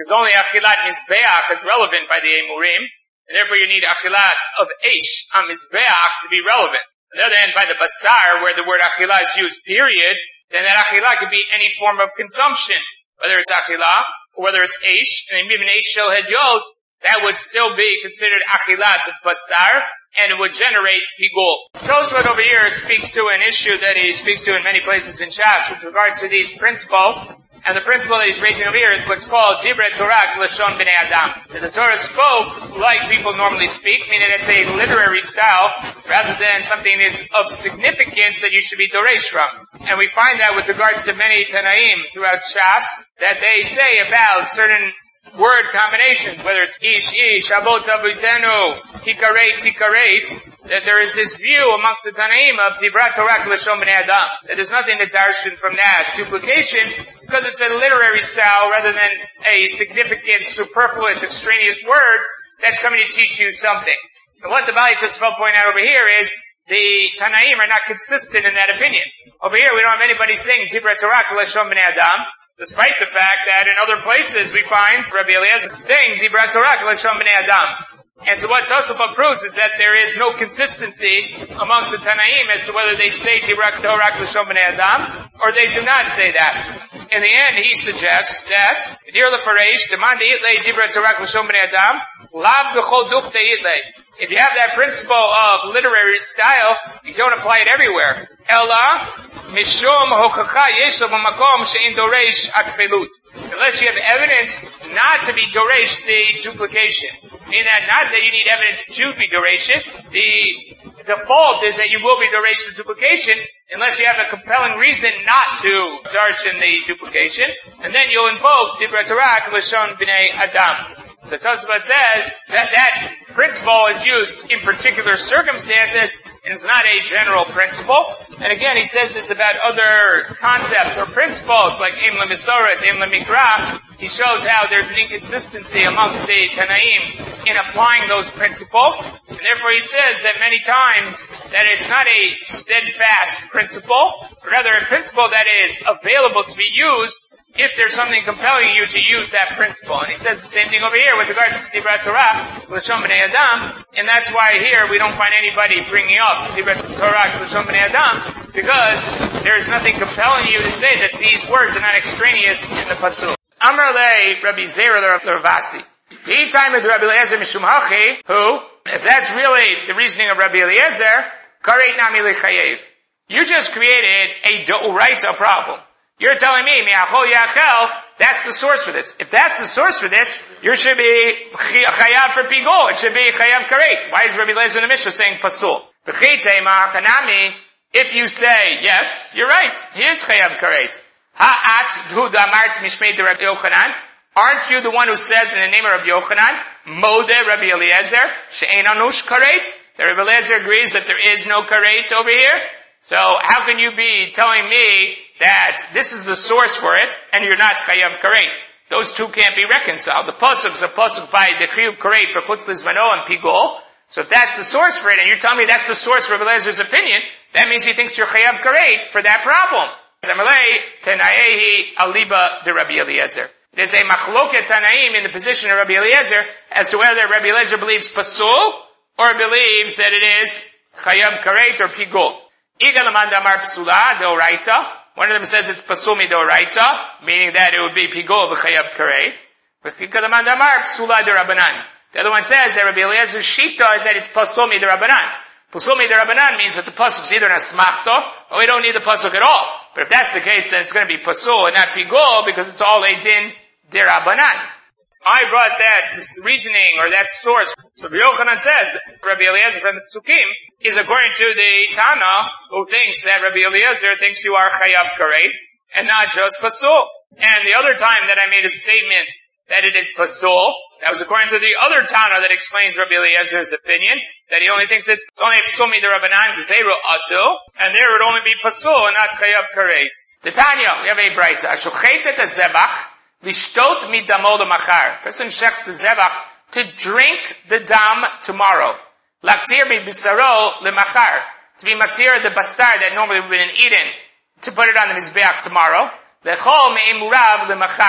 because only achilat mizbeach is relevant by the emurim, and therefore you need achilat of eish on mizbeach to be relevant. On the other hand, by the basar, where the word achilah is used, period, then that achilah could be any form of consumption, whether it's achilah or whether it's eish, and even eish shel hedyot, that would still be considered achilat of basar, and it would generate pigul. Tosfot over here speaks to an issue that he speaks to in many places in Shas with regards to these principles. And the principle that he's raising over here is what's called Divrei Torah Lashon Bnei Adam. That the Torah spoke like people normally speak, meaning it's a literary style rather than something that is of significance that you should be doresh from. And we find that with regards to many Tanaim throughout Shas that they say about certain word combinations, whether it's ish, abot avitenu, tikaret, that there is this view amongst the Tanaim of Dibrat Torah Lashon Bnei Adam, that there's nothing to darshan from that duplication, because it's a literary style rather than a significant, superfluous, extraneous word that's coming to teach you something. And what the Bali Tosfot point out over here is the Tanaim are not consistent in that opinion. Over here we don't have anybody saying Dibrat Torah Lashon Bnei Adam, despite the fact that in other places we find Rabbi Eliezer saying Dibrat Torah Lashon Bnei Adam. And so what Tosafot proves is that there is no consistency amongst the Tanaim as to whether they say Dibrat Torah Lashon Bnei Adam or they do not say that. In the end, he suggests that Dir Lefareish, Demand Yitlei Dibrat Torah Lashon Bnei Adam, Lav B'chol Duchte Yitlei. If you have that principle of literary style, you don't apply it everywhere. Ella Mishum Hochacha Yesh Lo B'makom She'in Doreish Akfelut. Unless you have evidence not to be doresh the duplication. Meaning that not that you need evidence to be doresh it. The default is that you will be doresh the duplication unless you have a compelling reason not to darshan the duplication. And then you'll invoke Dibrat Torah Lashon Bnei Adam. So Tosfot says that principle is used in particular circumstances, and it's not a general principle. And again, he says this about other concepts or principles like Eim LeMisoret, Eim LeMikra. He shows how there's an inconsistency amongst the Tanaim in applying those principles. And therefore he says that many times that it's not a steadfast principle, but rather a principle that is available to be used if there's something compelling you to use that principle. And he says the same thing over here with regards to Dibrat Torah, Lashon Bnei Adam, and that's why here we don't find anybody bringing up Dibrat Torah, Lashon Bnei Adam, because there's nothing compelling you to say that these words are not extraneous in the Pasuk. Amar le Rabbi Zera Ravasi. He time with Rabbi Eliezer Mishum Hachi, who, if that's really the reasoning of Rabbi Eliezer, Kareit Nami Lechayev. You just created a Do'uraita problem. You're telling me, mi'achol yachel, that's the source for this. If that's the source for this, you should be chayav for pigul. It should be chayav karet. Why is Rabbi Eliezer in the Mishnah saying pasul? If you say, yes, you're right, he is chayav karet. Ha'at hu damart mishmei de Rabbi Yochanan. Aren't you the one who says in the name of Rabbi Yochanan, Modeh Rabbi Eliezer, she'ein anush karet? That Rabbi Eliezer agrees that there is no karet over here? So how can you be telling me that this is the source for it, and you're not chayav karet? Those two can't be reconciled. The pasuk's a pasuk by the chiyuv karet for chutz lizvano and pigul. So if that's the source for it, and you're telling me that's the source for Rabbi Eliezer's opinion, that means he thinks you're chayav karet for that problem. Zamalei tenayehi aliba de Rabbi Eliezer. There's a machloket tanaim in the position of Rabbi Eliezer as to whether Rabbi Eliezer believes pasul or believes that it is chayav karet or pigul. One of them says it's pasul midoraita, meaning that it would be pigul v'chayav karet. The other one says that Rabbi Eliezer's shita is that it's pasul midorabanan. Pasul midorabanan means that the pasuk is either an asmachto or we don't need the pasuk at all. But if that's the case, then it's going to be pasul and not pigul because it's all a din derabanan. I brought that reasoning or that source. Rabbi Yochanan says that Rabbi Eliezer from the Psukim is according to the Tana who thinks that Rabbi Eliezer thinks you are chayav karet and not just pasul. And the other time that I made a statement that it is pasul, that was according to the other Tana that explains Rabbi Eliezer's opinion, that he only thinks it's only pasul midirabanan gzeru atu, and there would only be pasul and not chayav karet. The Tanya, we have a braita. Ashuchetet azebach Lishtot midamo lemachar. Person shechs the zebach to drink the dam tomorrow. Laktir mi bisaro lemachar. To be maktir the basar that normally would have been eaten, to put it on the mizbeach tomorrow. Lechol me'imurav lemachar.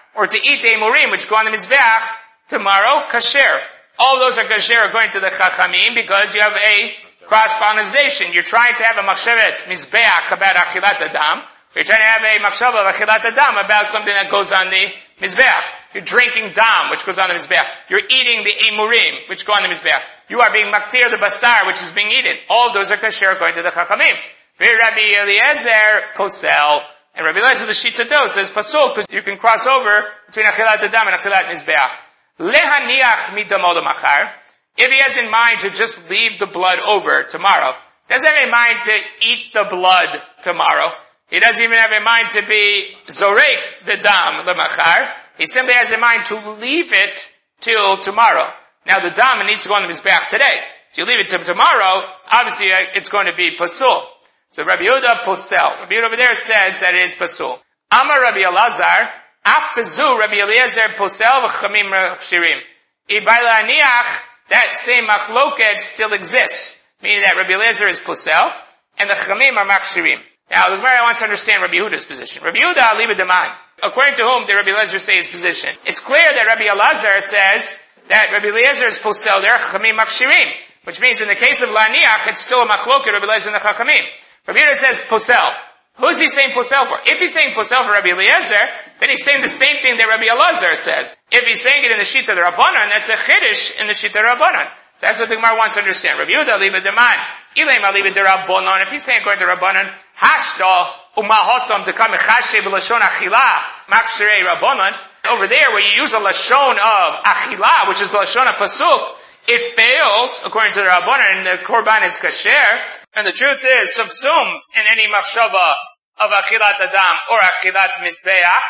or to eat the emurim, which go on the mizbeach tomorrow, kasher. All those are kasher according to the chachamim because you have a cross-pollination. You're trying to have a machshavet mizbeach about achilat adam. You're trying to have a machshava of achilat adam about something that goes on the mizbeach. You're drinking dam, which goes on the mizbeach. You're eating the emurim, which go on the mizbeach. You are being maktir the basar, which is being eaten. All of those are kasher according to the chachamim. Rabbi Eliezer posel, and Rabbi Eliezer the Shita Do says pasul because you can cross over between achilat adam and achilat mizbeach. Lehaniach midamo lemachar. If he has in mind to just leave the blood over tomorrow, doesn't have in mind to eat the blood tomorrow. He doesn't even have in mind to be zorek the dam lemachar. He simply has in mind to leave it till tomorrow. Now the dam needs to go on the mizbeach today. If you leave it till tomorrow, obviously it's going to be pasul. So Rabbi Yehuda posel. Rabbi Yehuda over there says that it is pasul. Amar Rabbi Elazar, af bezu Rabbi Eliezer posel v'chamim shirim. Ibayla aniach, that same machloket still exists. Meaning that Rabbi Eliezer is posel, and the chamim are machshirim. Now the Gemara wants to understand Rabbi Yehuda's position. Rabbi Yehuda liba deman. According to whom did Rabbi Eliezer say his position? It's clear that Rabbi Elazar says that Rabbi Eliezer is posel, they're chamim machshirim. Which means in the case of laniach, it's still a machloket Rabbi Eliezer and the chachamim. Rabbi Yehuda says posel. Who's he saying posel for? If he's saying posel for Rabbi Eliezer, then he's saying the same thing that Rabbi Elazar says. If he's saying it in the Shita the Rabbanan, that's a chiddush in the Shita Rabbanan. So that's what the Gemara wants to understand. Rabbi Yehuda liba deman. Ilay ma liba de Rabbanan. If he's saying according to Rabbanan, hashta umahotam dekam echashe b'lashon achila machsherei Rabbanan. Over there where you use a lashon of achila, which is the lashon of pasuk, it fails according to the Rabbanan and the korban is kasher. And the truth is, subsum in any machshava of achilat adam or achilat mizbeach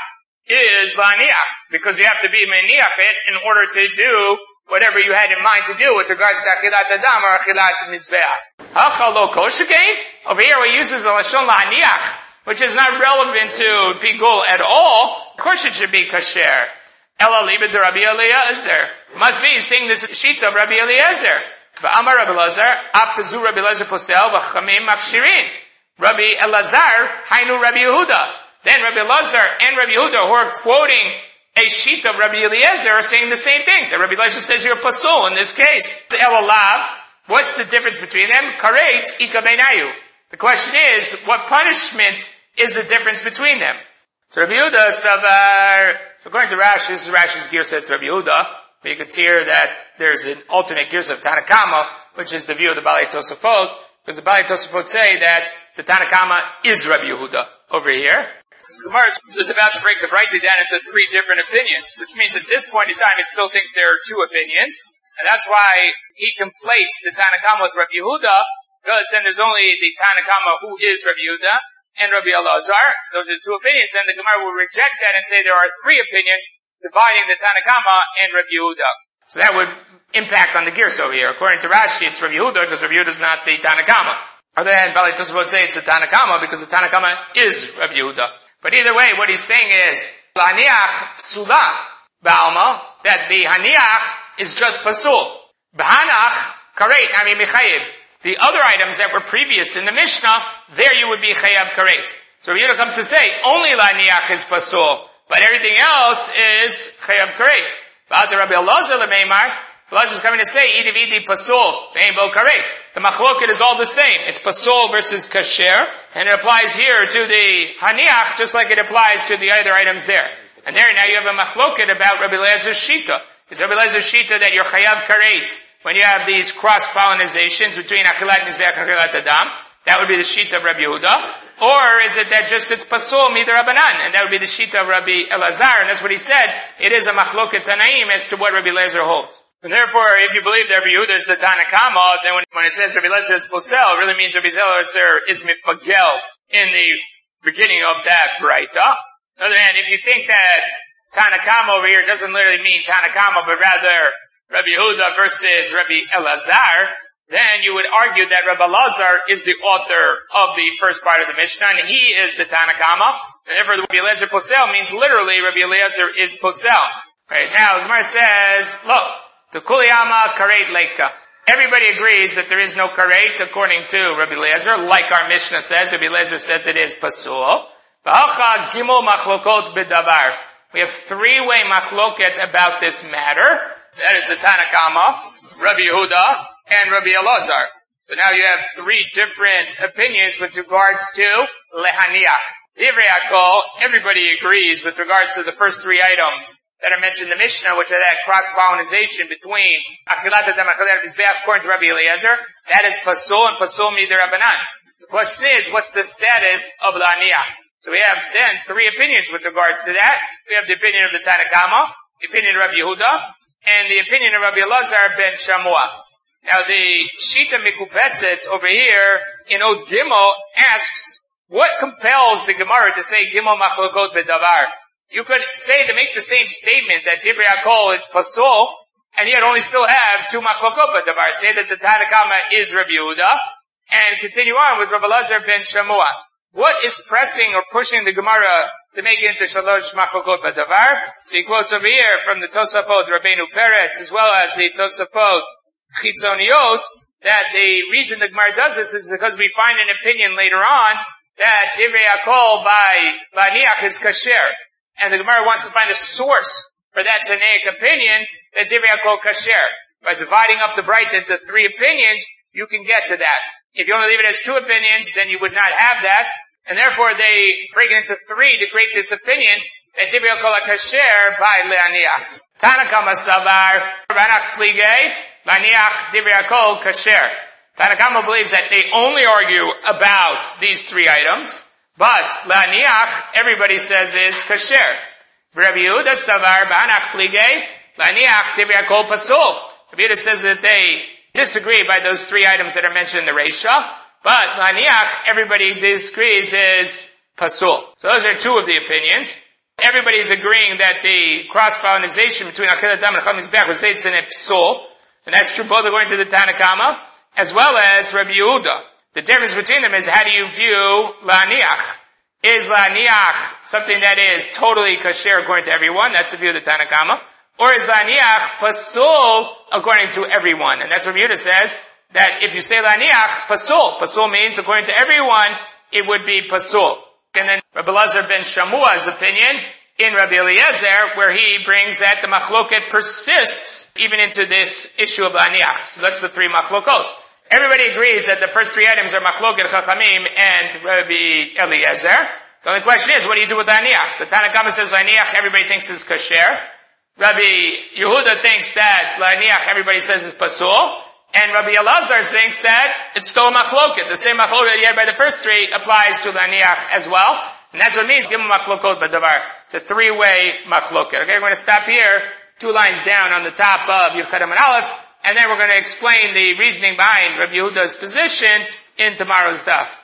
is laniach, because you have to be meniach it in order to do whatever you had in mind to do with regards to achilat adam or achilat mizbeach. Hacha lo koshekein? Over here he uses the lashon laniach, which is not relevant to pigul at all. Of course it should be kasher. Ela liba de Rabbi Eliezer. Must be saying this sheet of Rabbi Eliezer. V'amar Rabbi Elazar, apezu Rabbi Elazar posel v'chamim machshirin. Rabbi Elazar, hainu Rabbi Yehuda. Then Rabbi Elazar and Rabbi Yehuda, who are quoting a sheet of Rabbi Eliezer, are saying the same thing. That Rabbi Elazar says you're pasul in this case. Elalav, what's the difference between them? Kareit ika beinayu. The question is, what punishment is the difference between them? So Rabbi Yehuda savar. So according to Rashi, this is Rashi's girsa, it's Rabbi Yehuda. But you can see here that there's an alternate girsa of Tanakama, which is the view of the Balei Tosafot, because the Balei Tosafot say that the Tanakama is Rabbi Yehuda over here. The Gemara is about to break the Brayta down into three different opinions, which means at this point in time it still thinks there are two opinions, and that's why he conflates the Tanakama with Rabbi Yehuda, because then there's only the Tanakama who is Rabbi Yehuda and Rabbi Elazar. Those are the two opinions. Then the Gemara will reject that and say there are three opinions dividing the Tanakama and Rabbi Yehuda. So that would impact on the girsa over here. According to Rashi, it's Rabbi Yehuda because Rabbi Yehuda is not the Tanakama. Other than Balei Tosafot say it's the Tanakama because the Tanakama is Rabbi Yehuda. But either way, what he's saying is, Haniach psula ba'alma, that the haniach is just pasul. B'hanach kareit, I mean mechayev. The other items that were previous in the Mishnah, there you would be chayav kareit. So Rabbi Yehuda comes to say, only haniach is pasul, but everything else is chayav kareit. But the Rabbi Elazar lemeimar, Elazar is coming to say, idi pasul, ve'bo kareit. The machloket is all the same. It's pasul versus kasher, and it applies here to the haniach just like it applies to the other items there. And there now you have a machloket about Rabbi Elazar's shita. Is Rabbi Elazar's shita that you're chayav kareit when you have these cross-pollinizations between achilat mizbeach and achilat adam? That would be the shita of Rabbi Yehuda. Or is it that just it's pasul midah Rabbanan, and that would be the shita of Rabbi Elazar, and that's what he said. It is a machloket tanaim as to what Rabbi Elazar holds. And therefore, if you believe that Rabbi Yehuda is the Tanakama, then when it says Rabbi Elazar is posel, it really means Rabbi Elazar is mifagel in the beginning of that Brayta. On the other hand, if you think that Tanakama over here doesn't literally mean Tanakama, but rather Rabbi Yehuda versus Rabbi Elazar, then you would argue that Rabbi Elazar is the author of the first part of the Mishnah, and he is the Tanakama. And therefore, Rabbi Elazar posel means literally Rabbi Elazar is posel. Right now, the Gemara says, look, to kuliyama kareit leika. Everybody agrees that there is no kareit according to Rabbi Elazar, like our Mishnah says. Rabbi Elazar says it is pasul. V'hacha gimel machlokot b'davar. We have three-way machloket about this matter. That is the Tana Kama, Rabbi Yehuda, and Rabbi Elazar. So now you have three different opinions with regards to lehaniach. Divrei Hakol, everybody agrees with regards to the first three items that are mentioned in the Mishnah, which are that cross-pollination between Achilat Adam and Achilat Mizbeach, according to Rabbi Eliezer. That is Pasul, and Pasul Midei Rabbanan. The question is, what's the status of lehaniach? So we have then three opinions with regards to that. We have the opinion of the Tana Kama, the opinion of Rabbi Yehuda, and the opinion of Rabbi Elazar ben Shamua. Now the Shita Mikupetzet over here in Od Gimel asks, what compels the Gemara to say Gimel Machlokot B'Davar? You could say to make the same statement that Divrei Hakol is Pasul, and yet only still have two Machlokot B'Davar. Say that the Tana Kama is Rabbi Yehuda, and continue on with Rabbi Elazar ben Shamua. What is pressing or pushing the Gemara to make it into Shalosh Machlokot B'Davar? So he quotes over here from the Tosafot Rabbeinu Peretz, as well as the Tosafot Chitzoniot, that the reason the Gemara does this is because we find an opinion later on that Divrei Hakol by lehaniach is kasher. And the Gemara wants to find a source for that Tanaic opinion that Divrei Hakol kasher. By dividing up the Braita into three opinions, you can get to that. If you only leave it as two opinions, then you would not have that. And therefore they break it into three to create this opinion that Divrei Hakol kasher by lehaniach. Tanakama savar, banach pligei, lehaniach Divrei Hakol kasher. Tanakama believes that they only argue about these three items, but lehaniach, everybody says, is kasher. Rabbi Yehuda savar, banach pligei, lehaniach Divrei Hakol pasul. Rabbi Yehuda says that they disagree by those three items that are mentioned in the Reisha, but lehaniach, everybody disagrees, is pasul. So those are two of the opinions. Everybody's agreeing that the cross-pollination between Achilat Adam and Achilat Mizbeach was it's in a psul, and that's true both according to the Tana Kama, as well as Rabbi Yehuda. The difference between them is how do you view lehaniach? Is lehaniach something that is totally kasher according to everyone? That's the view of the Tana Kama. Or is lehaniach pasul according to everyone? And that's what Rabbi Yehuda says, that if you say lehaniach, pasul. Pasul means according to everyone, it would be pasul. And then Rabbi Elazar ben Shamua's opinion in Rabbi Eliezer, where he brings that the machloket persists even into this issue of lehaniach. So that's the three machlokot. Everybody agrees that the first three items are machloket Chachamim and Rabbi Eliezer. The only question is, what do you do with lehaniach? The Tana Kama says lehaniach, everybody thinks is kasher. Rabbi Yehuda thinks that lehaniach, everybody says is pasul. And Rabbi Elazar thinks that it's still a machloket. The same machloket you had by the first three applies to lehaniach as well. And that's what it means, give him machlokot b'davar. It's a three-way machloket. Okay, we're going to stop here, 2 lines down on the top of Yud Chet Amud Aleph, and then we're going to explain the reasoning behind Rabbi Yehuda's position in tomorrow's daf.